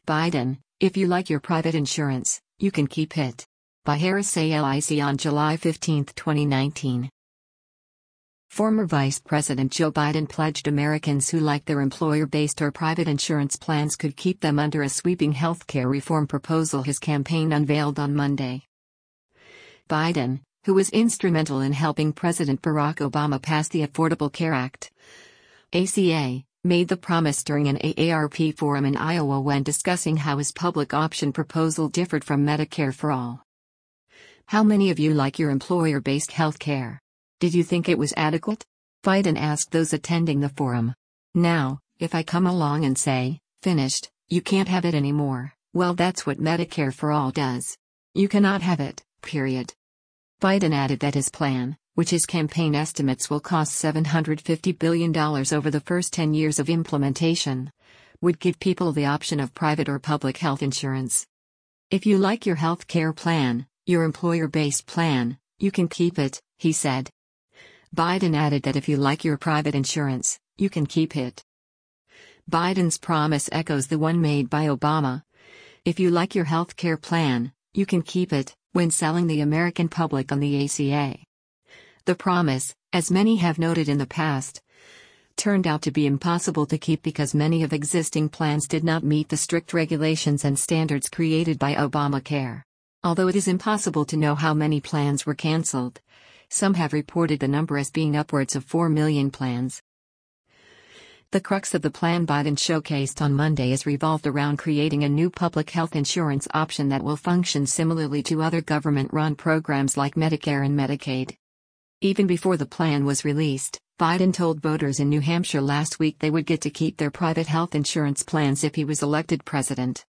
Biden, if you like your private insurance, you can keep it. By Harris Salic on July 15, 2019. Former Vice President Joe Biden pledged Americans who like their employer-based or private insurance plans could keep them under a sweeping healthcare reform proposal his campaign unveiled on Monday. Biden, who was instrumental in helping President Barack Obama pass the Affordable Care Act, ACA, made the promise during an AARP forum in Iowa when discussing how his public option proposal differed from Medicare for All. How many of you like your employer-based health care? Did you think it was adequate? Biden asked those attending the forum. Now, if I come along and say, finished, you can't have it anymore, well, that's what Medicare for All does. You cannot have it, period. Biden added that his plan, which his campaign estimates will cost $750 billion over the first 10 years of implementation, would give people the option of private or public health insurance. If you like your health care plan, your employer-based plan, you can keep it, he said. Biden added that if you like your private insurance, you can keep it. Biden's promise echoes the one made by Obama. If you like your health care plan, you can keep it, when selling the American public on the ACA. The promise, as many have noted in the past, turned out to be impossible to keep because many of existing plans did not meet the strict regulations and standards created by Obamacare. Although it is impossible to know how many plans were canceled, some have reported the number as being upwards of 4 million plans. The crux of the plan Biden showcased on Monday is revolved around creating a new public health insurance option that will function similarly to other government-run programs like Medicare and Medicaid. Even before the plan was released, Biden told voters in New Hampshire last week they would get to keep their private health insurance plans if he was elected president.